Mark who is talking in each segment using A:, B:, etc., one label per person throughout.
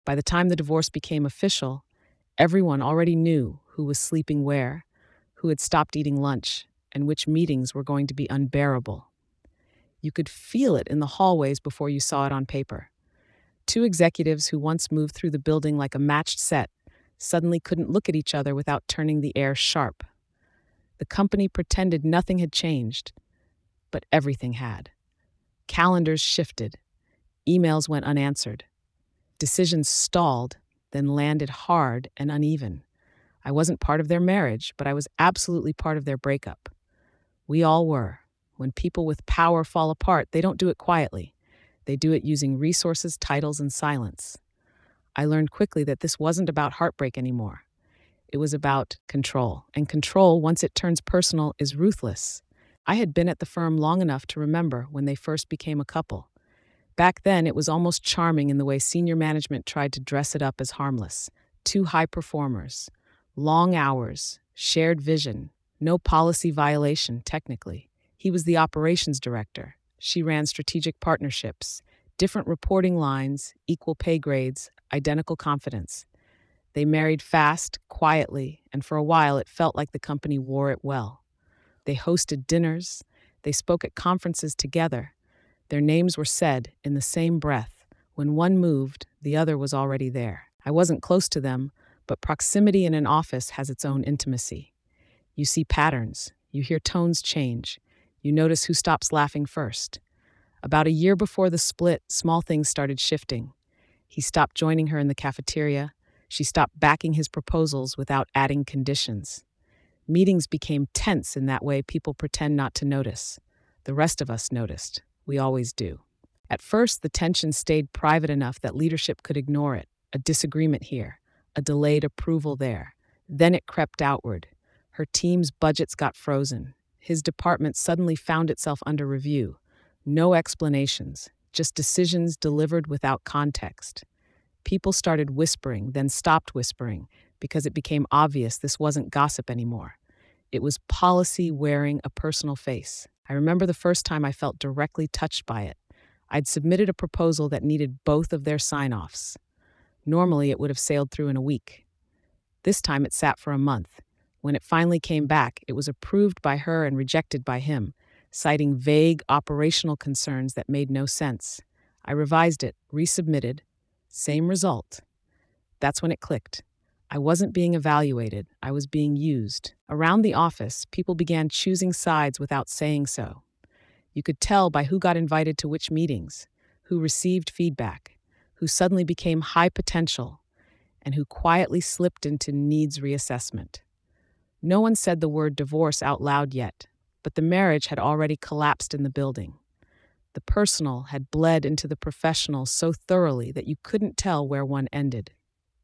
A: By the time the divorce became official, everyone already knew who was sleeping where, who had stopped eating lunch, and which meetings were going to be unbearable. You could feel it in the hallways before you saw it on paper. Two executives who once moved through the building like a matched set suddenly couldn't look at each other without turning the air sharp. The company pretended nothing had changed, but everything had. Calendars shifted, emails went unanswered, decisions stalled, then landed hard and uneven. I wasn't part of their marriage, but I was absolutely part of their breakup. We all were. When people with power fall apart, they don't do it quietly. They do it using resources, titles, and silence. I learned quickly that this wasn't about heartbreak anymore. It was about control. And control, once it turns personal, is ruthless. I had been at the firm long enough to remember when they first became a couple. Back then, it was almost charming in the way senior management tried to dress it up as harmless. Two high performers, long hours, shared vision, no policy violation, technically. He was the operations director. She ran strategic partnerships, different reporting lines, equal pay grades, identical confidence. They married fast, quietly, and for a while it felt like the company wore it well. They hosted dinners, they spoke at conferences together. Their names were said in the same breath. When one moved, the other was already there. I wasn't close to them, but proximity in an office has its own intimacy. You see patterns, you hear tones change, you notice who stops laughing first. About a year before the split, small things started shifting. He stopped joining her in the cafeteria. She stopped backing his proposals without adding conditions. Meetings became tense in that way people pretend not to notice. The rest of us noticed. We always do. At first, the tension stayed private enough that leadership could ignore it. A disagreement here, a delayed approval there. Then it crept outward. Her team's budgets got frozen. His department suddenly found itself under review. No explanations, just decisions delivered without context. People started whispering, then stopped whispering, because it became obvious this wasn't gossip anymore. It was policy wearing a personal face. I remember the first time I felt directly touched by it. I'd submitted a proposal that needed both of their sign-offs. Normally, it would have sailed through in a week. This time, it sat for a month. When it finally came back, it was approved by her and rejected by him, citing vague operational concerns that made no sense. I revised it, resubmitted. Same result. That's when it clicked. I wasn't being evaluated, I was being used. Around the office, people began choosing sides without saying so. You could tell by who got invited to which meetings, who received feedback, who suddenly became high potential, and who quietly slipped into needs reassessment. No one said the word divorce out loud yet, but the marriage had already collapsed in the building. The personal had bled into the professional so thoroughly that you couldn't tell where one ended.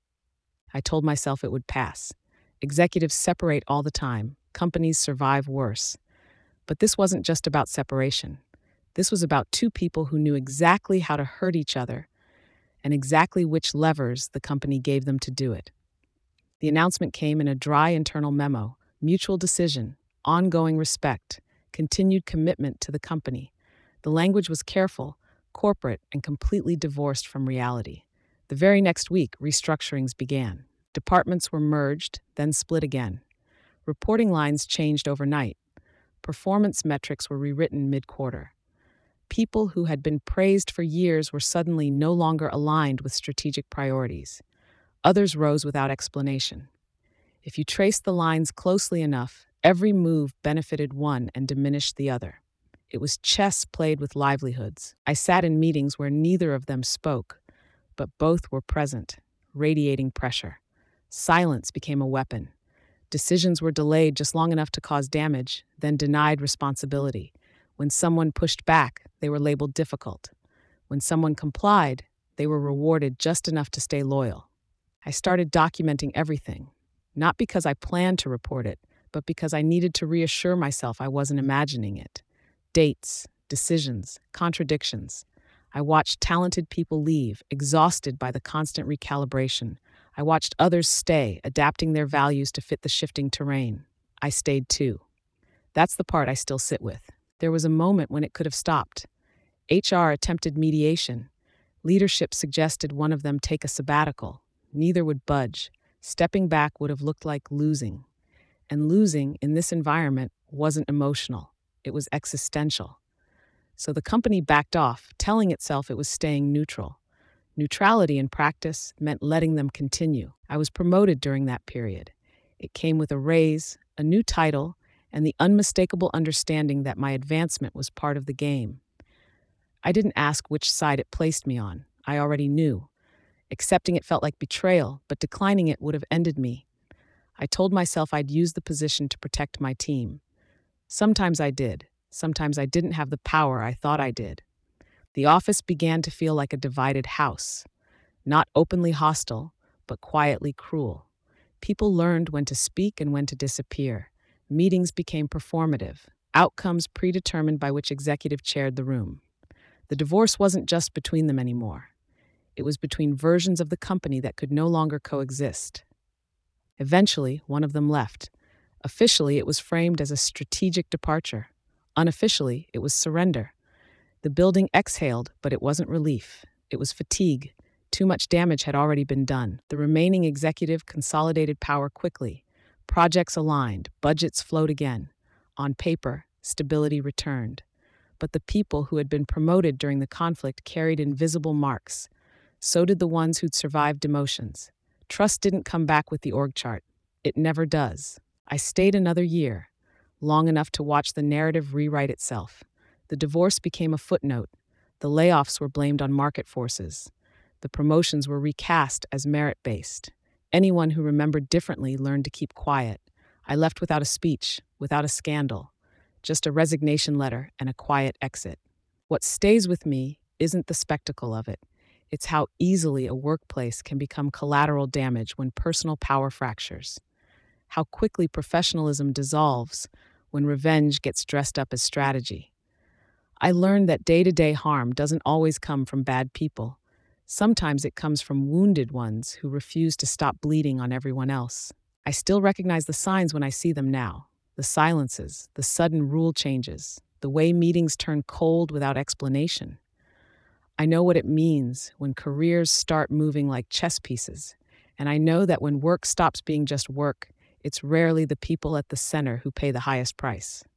A: I told myself it would pass. Executives separate all the time. Companies survive worse. But this wasn't just about separation. This was about two people who knew exactly how to hurt each other and exactly which levers the company gave them to do it. The announcement came in a dry internal memo: mutual decision, ongoing respect, continued commitment to the company. The language was careful, corporate, and completely divorced from reality. The very next week, restructurings began. Departments were merged, then split again. Reporting lines changed overnight. Performance metrics were rewritten mid-quarter. People who had been praised for years were suddenly no longer aligned with strategic priorities. Others rose without explanation. If you traced the lines closely enough, every move benefited one and diminished the other. It was chess played with livelihoods. I sat in meetings where neither of them spoke, but both were present, radiating pressure. Silence became a weapon. Decisions were delayed just long enough to cause damage, then denied responsibility. When someone pushed back, they were labeled difficult. When someone complied, they were rewarded just enough to stay loyal. I started documenting everything, not because I planned to report it, but because I needed to reassure myself I wasn't imagining it. Dates, decisions, contradictions. I watched talented people leave, exhausted by the constant recalibration. I watched others stay, adapting their values to fit the shifting terrain. I stayed too. That's the part I still sit with. There was a moment when it could have stopped. HR attempted mediation. Leadership suggested one of them take a sabbatical. Neither would budge. Stepping back would have looked like losing. And losing in this environment wasn't emotional, it was existential. So the company backed off, telling itself it was staying neutral. Neutrality in practice meant letting them continue. I was promoted during that period. It came with a raise, a new title, and the unmistakable understanding that my advancement was part of the game. I didn't ask which side it placed me on. I already knew. Accepting it felt like betrayal, but declining it would have ended me. I told myself I'd use the position to protect my team. Sometimes I did. Sometimes I didn't have the power I thought I did. The office began to feel like a divided house, not openly hostile, but quietly cruel. People learned when to speak and when to disappear. Meetings became performative, outcomes predetermined by which executive chaired the room. The divorce wasn't just between them anymore. It was between versions of the company that could no longer coexist. Eventually, one of them left. Officially, it was framed as a strategic departure. Unofficially, it was surrender. The building exhaled, but it wasn't relief. It was fatigue. Too much damage had already been done. The remaining executive consolidated power quickly. Projects aligned, budgets flowed again. On paper, stability returned. But the people who had been promoted during the conflict carried invisible marks. So did the ones who'd survived demotions. Trust didn't come back with the org chart. It never does. I stayed another year, long enough to watch the narrative rewrite itself. The divorce became a footnote. The layoffs were blamed on market forces. The promotions were recast as merit-based. Anyone who remembered differently learned to keep quiet. I left without a speech, without a scandal, just a resignation letter and a quiet exit. What stays with me isn't the spectacle of it. It's how easily a workplace can become collateral damage when personal power fractures. How quickly professionalism dissolves when revenge gets dressed up as strategy. I learned that day-to-day harm doesn't always come from bad people. Sometimes it comes from wounded ones who refuse to stop bleeding on everyone else. I still recognize the signs when I see them now. The silences, the sudden rule changes, the way meetings turn cold without explanation. I know what it means when careers start moving like chess pieces, and I know that when work stops being just work, it's rarely the people at the center who pay the highest price.